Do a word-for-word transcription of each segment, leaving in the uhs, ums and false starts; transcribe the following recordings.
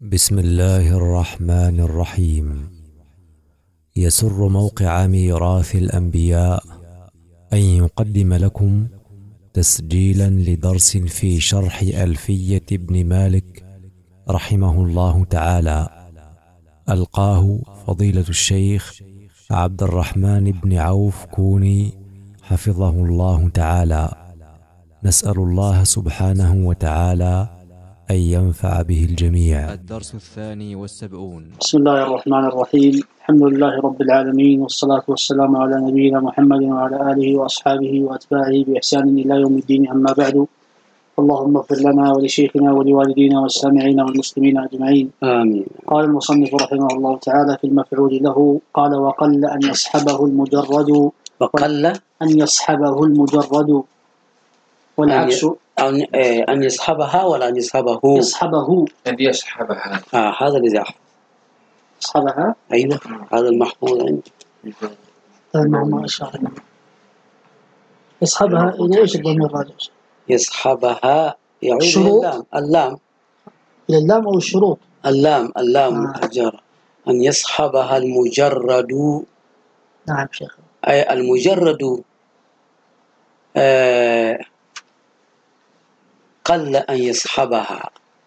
بسم الله الرحمن الرحيم. يسر موقع ميراث الأنبياء أن يقدم لكم تسجيلا لدرس في شرح ألفية ابن مالك رحمه الله تعالى، ألقاه فضيلة الشيخ عبد الرحمن بن عوف كوني حفظه الله تعالى. نسأل الله سبحانه وتعالى أن ينفع به الجميع. الدرس الثاني والسبعون. بسم الله الرحمن الرحيم. الحمد لله رب العالمين، والصلاة والسلام على نبينا محمد وعلى آله وأصحابه وأتباعه بإحسان إلى يوم الدين، أما بعد. اللهم اغفر لنا ولشيخنا ولوالدينا والسامعين والمسلمين أجمعين، آمين. قال المصنف رحمه الله تعالى في المفعول له، قال: وقل أن يصحبه المجرد وقل أن يصحبه المجرد والعكس أن أن يصحبها ولا أن يصحبه؟ يصحبه أن يصحبها. آه هذا الذي أحفظ. يصحبها. أيوة، هذا المحفوظ عندي. ما شاء الله. يصحبها إلى إيش الضمير راجع؟ يصحبها يعود إلى اللام. اللام إلى اللام أو الشروط؟ اللام اللام آه. الجارة. أن يصحبها المجرد. نعم شيخ. أي المجرد آه قل أن يصحبها،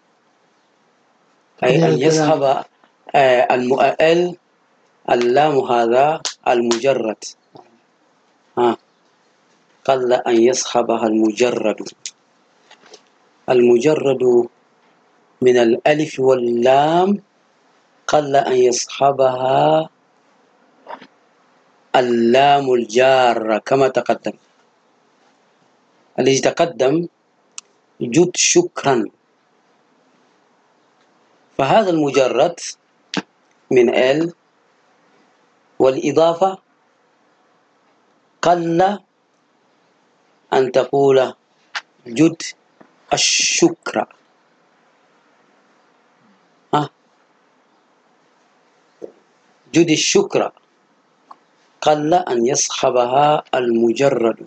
أي أن يصحب آه المؤل اللام هذا المجرد. ها قل أن يصحبها المجرد. المجرد من الألف واللام قل أن يصحبها اللام الجارة كما تقدم. الذي تقدم جد شكرا، فهذا المجرد من ال، والإضافة قل أن تقول جد الشكر. ها جد الشكر قل أن يصحبها المجرد.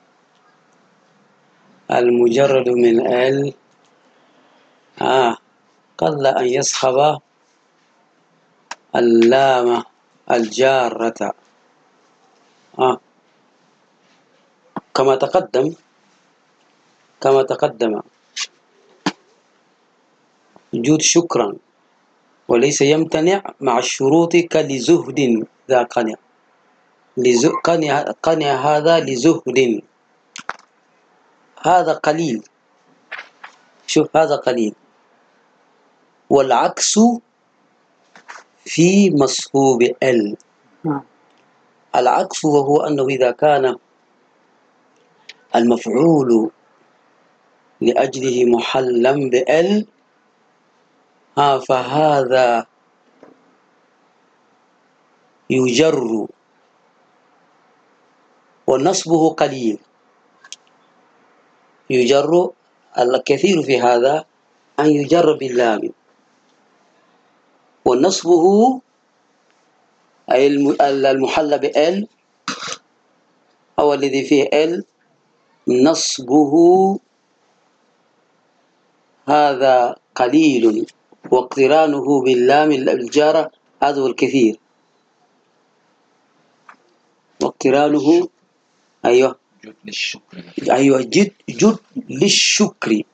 المجرد من ال آه قل أن يصحب اللام الجارة. آه كما تقدم كما تقدم جود شكرا، وليس يمتنع مع الشروط كلزهد ذا قنع. قنع قنع هذا لزهد، هذا قليل. شوف هذا قليل. والعكس في مصحوب ال. العكس وهو أنه إذا كان المفعول لأجله محلا بال ها فهذا يجر ونصبه قليل. يجر الكثير في هذا أن يجر باللام، ونصبه أي المحل بال أو الذي فيه ال نصبه هذا قليل، واقترانه باللام الجارة هذا هو الكثير. واقترانه أيوه جد للشكر. أيوه جد جد للشكر.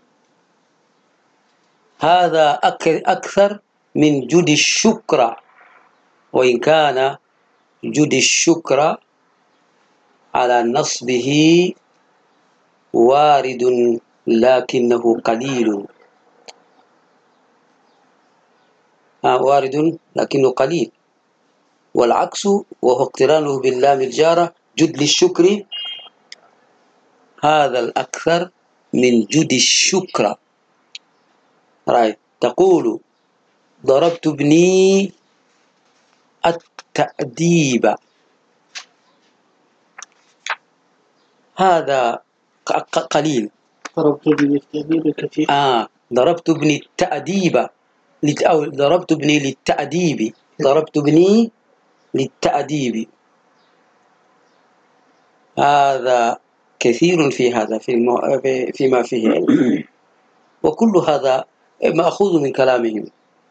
هذا أكثر من جد الشكر، وإن كان جد الشكر على نصبه وارد لكنه قليل. آه وارد لكنه قليل. والعكس وهو اقترانه باللام الجارة جد للشكر، هذا الأكثر من جد الشكر. رأي تقول ضربت ابني التأديب، هذا قليل. ضربت ابني التأديب كثير. آه ضربت ابني التأديب أو ضربت ابني للتأديب. ضربت ابني للتأديب، هذا كثير في هذا في المو... فيما فيه علم. وكل هذا مأخوذ من كلامهم.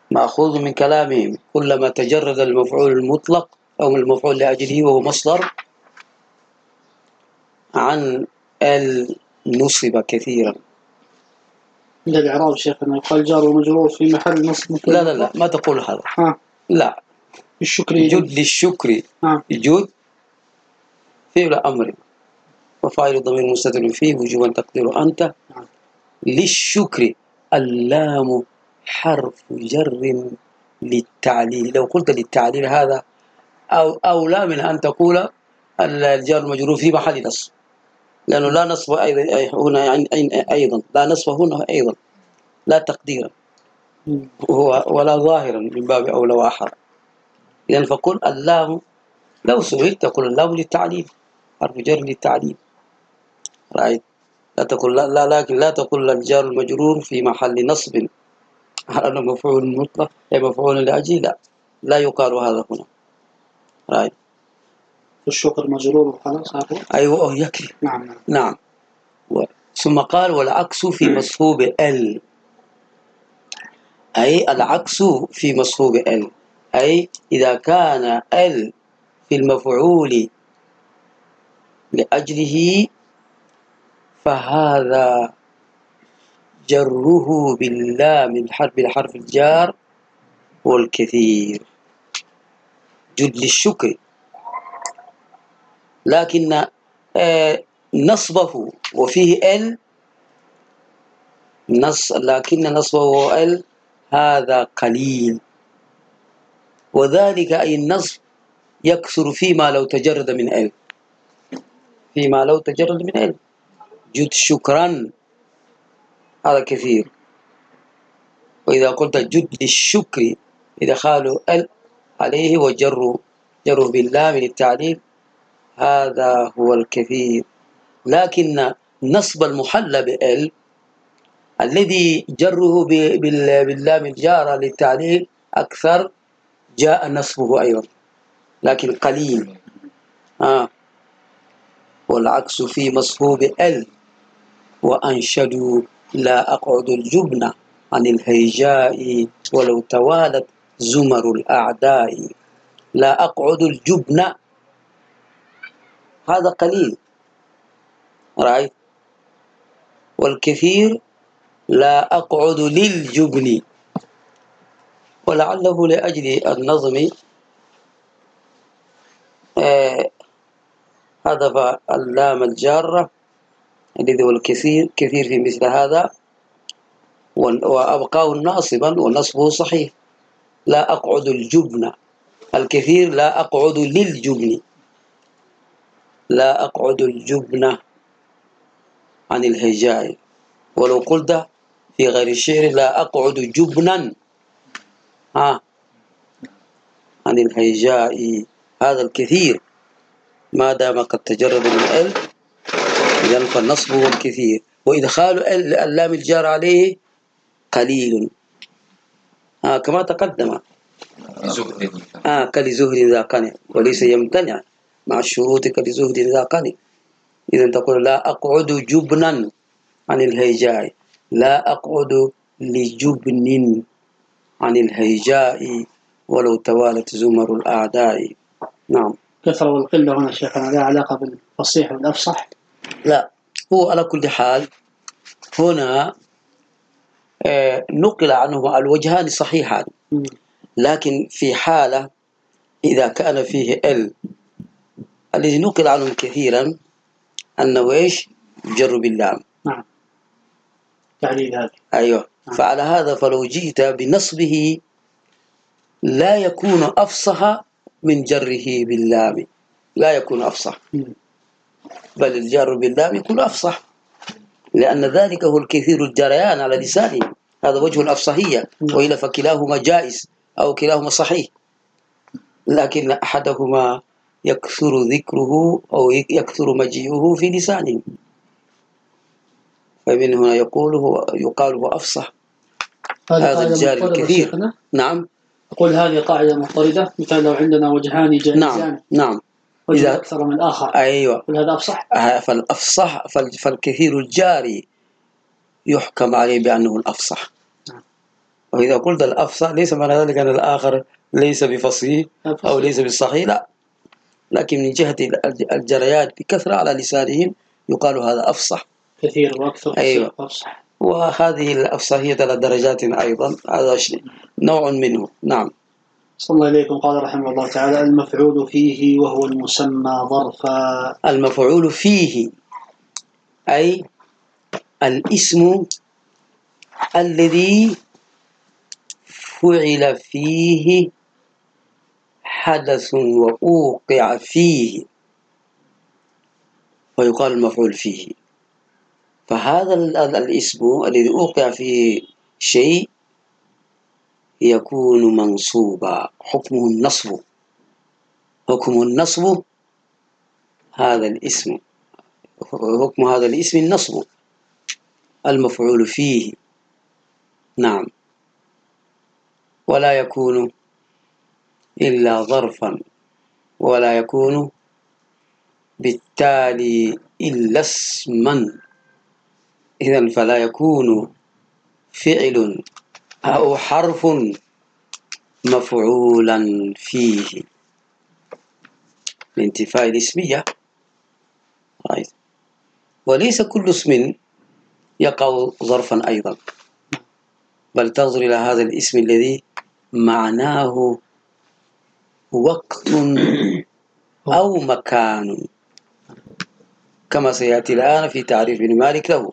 مأخوذ من كلامهم كلما تجرد المفعول المطلق أو المفعول لأجله وهو مصدر عن النصب كثيرا. عند الإعراب شيخنا يقال جار ومجرور في محل نصب. لا لا لا ما تقول هذا. ها. لا. الشكر جد للشكر. ها. جد فعل أمر وفاعل ضمير مستتر فيه وجوبا تقدير أنت. ها. للشكر اللام حرف جر للتعليل. لو قلت للتعليل هذا أو أولى من أن تقول الجار المجرور في محل نصب، لأنه لا نصب أيضا هنا أيضا لا نصب هنا أيضا لا تقديرا هو ولا ظاهرا من باب أولى وأحر. لأن فقل اللام لو سئلت تقول اللام للتعليل حرف جر للتعليل. رأيت؟ لا تقول لا, لا لكن لا تقول الجار المجرور في محل نصب على أنه مفعول مطلق أي مفعول لأجل. لا لا يقال هذا هنا. رأيت؟ الشكر مجرور وخلاص. أيوة يكفي. نعم نعم, نعم. و... ثم قال والعكس في مصحوب ال، أي العكس في مصحوب ال، أي إذا كان ال في المفعول لأجله فهذا جره باللام الحرف بالحرف الجار والكثير جد للشكر. لكن آه نصبه وفيه ال نص لكن نصبه ال هذا قليل، وذلك أي النصب يكثر فيما لو تجرد من ال فيما لو تجرد من ال جد شكرا هذا كثير. وإذا قلت جد للشكر إذا خالوا ال عليه وجروا جروا باللام للتعليل هذا هو الكثير. لكن نصب المحل بال الذي جره باللام الجارة للتعليل أكثر جاء نصبه أيضا لكن قليل. آه. والعكس في مصحوب ال وأنشدوا لا أقعد الجبن عن الهيجاء ولو توالت زمر الأعداء. لا أقعد الجبن هذا قليل. رأيت؟ والكثير لا أقعد للجبن. ولعله لأجل النظم آه حذف اللام الجارة الذي هو الكثير كثير في مثل هذا وأبقاه ناصبا ونصبه صحيح. لا أقعد الجبن الكثير لا أقعد للجبن. لا أقعد الجبن عن الهجاء. ولو قلت في غير الشعر لا أقعد جبنا ها عن الهجاء هذا الكثير ما دام قد تجرد من ال إذن فالنصب هو الكثير وإدخال اللام الجار عليه قليل. آه كما تقدم آه كلزهد ذا قنع وليس يمتنع مع الشروط كلزهد ذا قنع. إذن تقول لا أقعد جبنا عن الهيجاء لا أقعد لجبن عن الهيجاء ولو توالت زمر الأعداء. نعم. كثرة والقلة هنا شيخنا لا علاقة بالفصيح والأفصح؟ لا هو على كل حال هنا آه نقل عنه الوجهان صحيحان لكن في حالة إذا كان فيه ال الذي نقل عنه كثيرا أنه إيش جر باللام. نعم تعليل هذا. أيوه. نعم. فعلى هذا فلو جئت بنصبه لا يكون أفصح من جره باللام لا يكون أفصح بل الجار باللام يكون أفصح لأن ذلك هو الكثير الجريان على لسانه. هذا وجه الأفصحية وإلا فكلاهما جائز أو كلاهما صحيح لكن أحدهما يكثر ذكره أو يكثر مجيئه في لسانه فمن هنا يقول هو يقال هو أفصح. هذا الجار الكثير. نعم أقول هذه قاعدة مضطردة مثال لو عندنا وجهان جائزان. نعم نعم وجه أكثر من الآخر. أيوة. هذا أفصح. فالأفصح فالكثير الجاري يحكم عليه بأنه الأفصح. نعم. وإذا قلت الأفصح ليس معنى ذلك أن الآخر ليس بفصيح أو ليس بالصحيح، لا، لكن من جهة الجريات بكثرة على لسانهم يقال هذا أفصح كثير وأكثر. أيوة. أفصح. وهذه الأفصحية على درجات أيضا، هذا نوع منه. نعم. صلى الله عليكم. قال رحمه الله تعالى: المفعول فيه وهو المسمى ظرفا. المفعول فيه أي الاسم الذي فعل فيه حدث وأوقع فيه ويقال المفعول فيه. فهذا الاسم الذي أوقع فيه شيء يكون منصوبا، حكمه النصب. حكم النصب هذا الاسم، حكم هذا الاسم النصب، المفعول فيه. نعم. ولا يكون إلا ظرفا، ولا يكون بالتالي إلا اسما. إذن فلا يكون فعل أو حرف مفعولا فيه لانتفاء الاسمية. وليس كل اسم يقع ظرفا أيضا، بل تنظر إلى هذا الاسم الذي معناه وقت أو مكان، كما سيأتي الآن في تعريف ابن مالك له.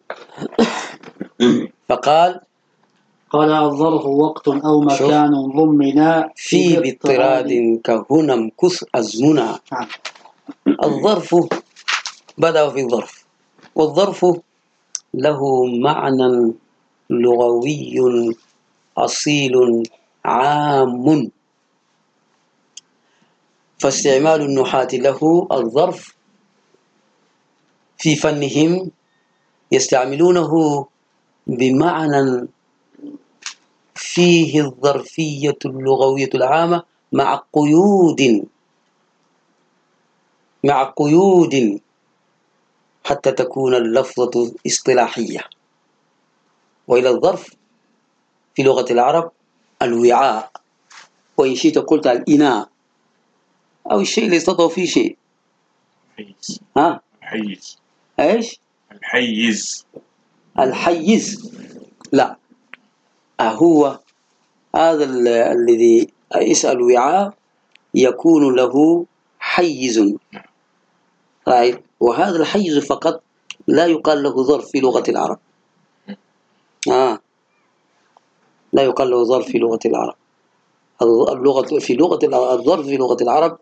فقال قال: الظرف وقت أو مكان ضمنا في باضطراد كهنا امكث أزمنا. الظرف بدأ في الظرف، والظرف له معنى لغوي أصيل عام، فاستعمال النحاة له الظرف في فنهم يستعملونه بمعنى فيه الظرفية اللغوية العامة مع قيود مع قيود حتى تكون اللفظة اصطلاحية. وإلى الظرف في لغة العرب الوعاء، وإن شئت قلت الإناء، أو الشيء اللي يستطيع فيه شيء. الحيز. ها؟ الحيز. إيش؟ الحيز. الحيز. لا، هو هذا الذي يسأل وعاء يكون له حيز، right. وهذا الحيز فقط لا يقال له ظرف في لغة العرب. آه. لا يقال له ظرف في لغة العرب. اللغة في لغة الظرف في لغة العرب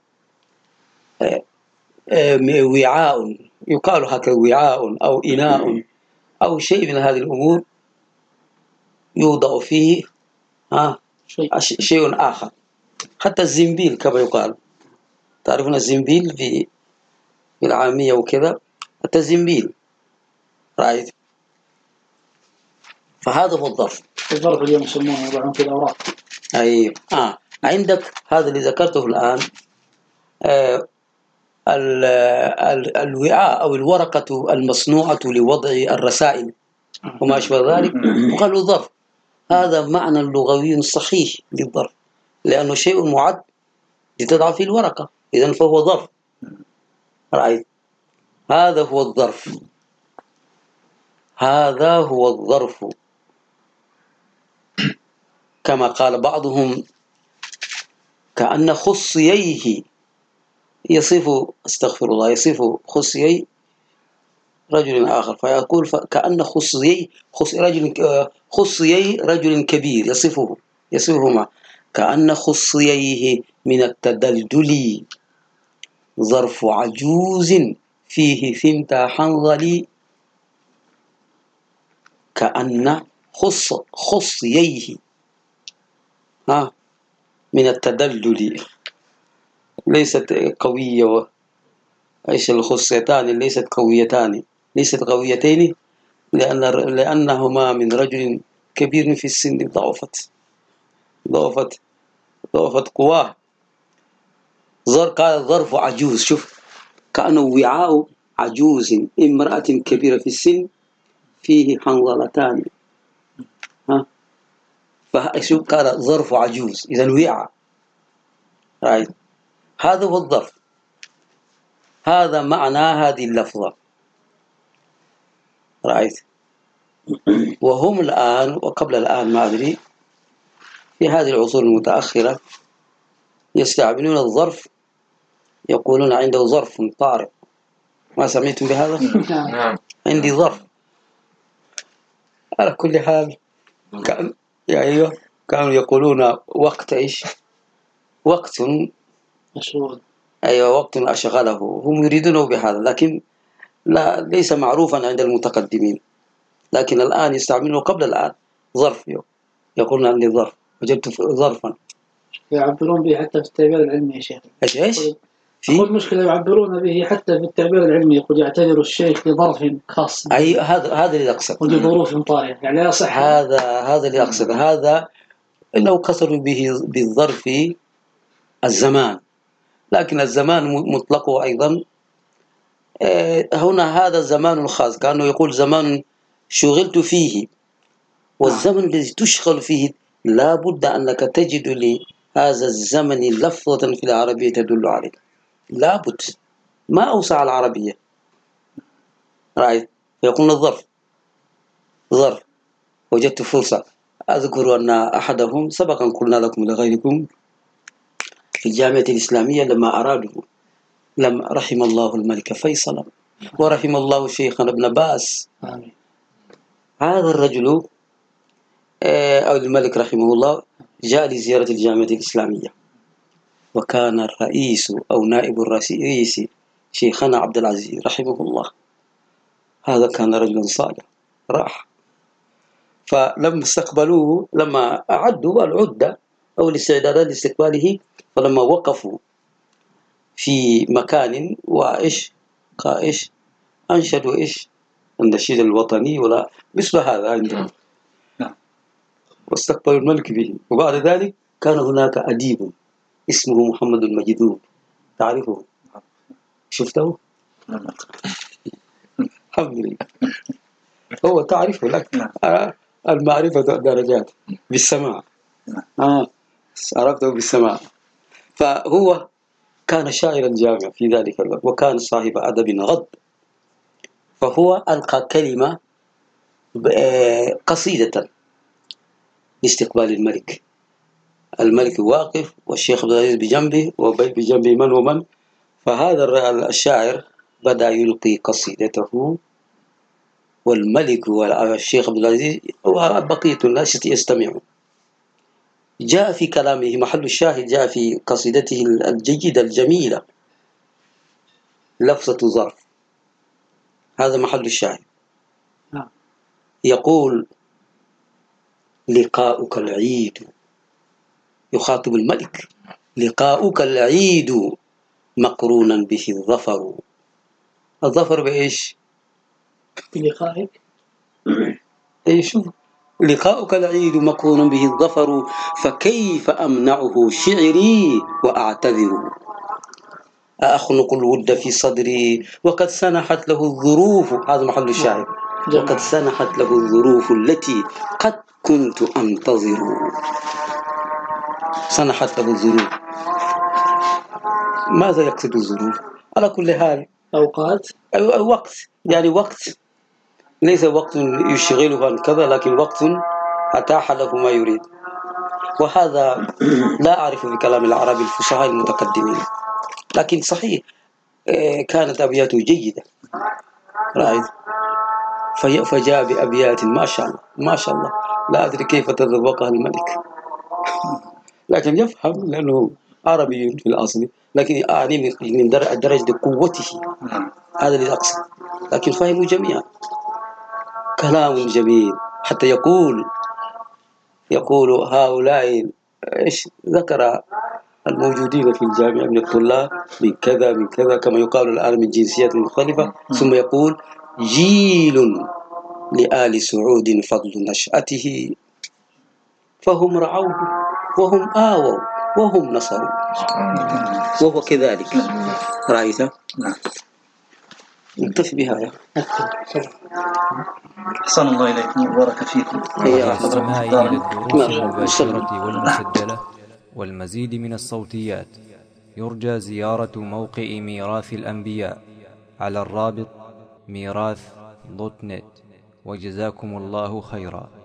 وعاء، يقال هكذا وعاء أو إناء أو شيء من هذه الأمور يوضع فيه آه شيء آخر. حتى الزنبيل كما يقال، تعرفون الزنبيل في العامية وكذا، حتى الزنبيل، رايت. فهذا هو الظرف. الظرف اليوم يسمونه يضعون في الأوراق. أي آه عندك هذا اللي ذكرته الآن، آه الوعاء أو الورقة المصنوعة لوضع الرسائل وما أشبه ذلك وقالوا ظرف. هذا معنى لغوي صحيح للظرف، لأنه شيء معد لتضع فيه الورقة، إذن فهو ظرف. رأيت؟ هذا هو الظرف، هذا هو الظرف. كما قال بعضهم كأن خصيه يصف، استغفر الله، يصف خصيه رجل آخر، فيقول كأن خصيه خص رجل خصيه رجل كبير، يصفه يصفهما كأن خصيه من التدلدل ظرف عجوز فيه ثمتا حنظلي. كأن خص خصيه ها من التدلدل، ليست قوية، ايش الخصيتان ليست قويتان، ليست قويتين، لأن لأنهما من رجل كبير في السن ضعفت ضعفت ضعفت قواه. قال ظرف عجوز، شوف كأنه وعاء عجوز امرأة كبيرة في السن فيه حنظلتان، ها فشوف كان ظرف عجوز، إذا وعاء. right. هذا هو الظرف، هذا معنى هذه اللفظة. right. وهم الآن وقبل الآن ما أدري في هذه العصور المتأخرة يستعملون الظرف، يقولون عنده ظرف طارئ. ما سمعتم بهذا؟ نعم. عندي ظرف. على كل حال كان يعني كانوا يقولون وقت إيش؟ وقت مشغول. أيوة وقت أشغله، هم يريدونه بهذا، لكن لا ليس معروفا عند المتقدمين. لكن الآن يستعملونه قبل الآن ظرف، يقولون عندي ظرف، وجدت ظرفا. يعبرون به حتى في التعبير العلمي يا شيخ. ايش ايش؟ في مشكلة يعبرون به حتى في التعبير العلمي، يقول يعتذر الشيخ لظرف خاص. أي هذا هذا اللي أقصد. ولظروف طارئة، يعني لا يصح. هذا هذا اللي أقصد، هذا إنه قصروا به بالظرف الزمان، لكن الزمان مطلقه أيضا هنا هذا الزمان الخاص، كأنه يقول زمان شغلت فيه، والزمن الذي تشغل فيه لا بد أنك تجد لهذا الزمن لفظة في العربية تدل عليه، لا بد، ما أوسع العربية. رأيت يقول الظرف ظرف. وجدت فرصة، أذكر أن أحدهم سبقا قلنا لكم لغيركم في الجامعة الإسلامية لما أرادوا، لما رحم الله الملك فيصل ورحم الله شيخنا ابن باز. هذا الرجل أو الملك رحمه الله جاء لزيارة الجامعة الإسلامية، وكان الرئيس أو نائب الرئيس شيخنا عبد العزيز رحمه الله. هذا كان رجلا صالح، راح. فلما استقبلوه، لما أعدوا العدة أو الاستعدادات لاستقباله، فلما وقفوا في مكان وإيش قائش أنشدوا إيش النشيد الوطني ولا مثل هذا عندهم، واستقبلوا الملك به. وبعد ذلك كان هناك أديب اسمه محمد المجذوب، تعرفه؟ شفته؟ الحمد لله. هو تعرفه، لك المعرفة درجات بالسماع. آه عرفته بالسماع. فهو كان شاعرا جامعا في ذلك الوقت، وكان صاحب أدب غض. فهو ألقى كلمة قصيدة لاستقبال الملك. الملك واقف والشيخ عبد العزيز بجنبه، وبجنبه من ومن. فهذا الشاعر بدأ يلقي قصيدته، والملك والشيخ عبد العزيز وبقية الناس يستمعون. جاء في كلامه محل الشاهد، جاء في قصيدته الجيدة الجميلة لفظة ظرف، هذا محل الشاهد. يقول لقاؤك العيد، يخاطب الملك، لقاؤك العيد مقرونا به الظفر. الظفر بإيش؟ بلقائك. إيش شوف، لقاؤك العيد مقرون به الظفر، فكيف أمنعه شعري وأعتذر؟ أخنق الود في صدري وقد سنحت له الظروف، هذا محل الشاهد، وقد سنحت له الظروف التي قد كنت أنتظر. سنحت له الظروف، ماذا يقصد الظروف؟ على كل حال أوقات، وقت، يعني وقت ليس وقت يشغله عن كذا، لكن وقت أتاح له ما يريد. وهذا لا أعرف في كلام العرب الفصحاء المتقدمين، لكن صحيح كانت أبياته جيدة. رأيت فجاء بأبيات ما شاء الله ما شاء الله، لا أدري كيف تذوقها الملك، لكن يفهم لأنه عربي في الأصل، لكن أعني من درجة قوته، هذا اللي أقصد. لكن فهموا جميعا كلام جميل، حتى يقول يقول هؤلاء إيش ذكر الموجودين في الجامعة من الطلاب من كذا من كذا كما يقال الآن من جنسيات مختلفة، ثم يقول جيل لآل سعود فضل نشأته، فهم رعوه وهم آووا وهم نصروا، وهو كذلك. رأيت؟ نكتفي بها يا أحسن الله إليكم وبارك فيكم. للاستماع إلى الدروس نعم. المباشرة والمسجلة والمزيد من الصوتيات يرجى زيارة موقع ميراث الأنبياء على الرابط ميراث دوت نت. وجزاكم الله خيرا.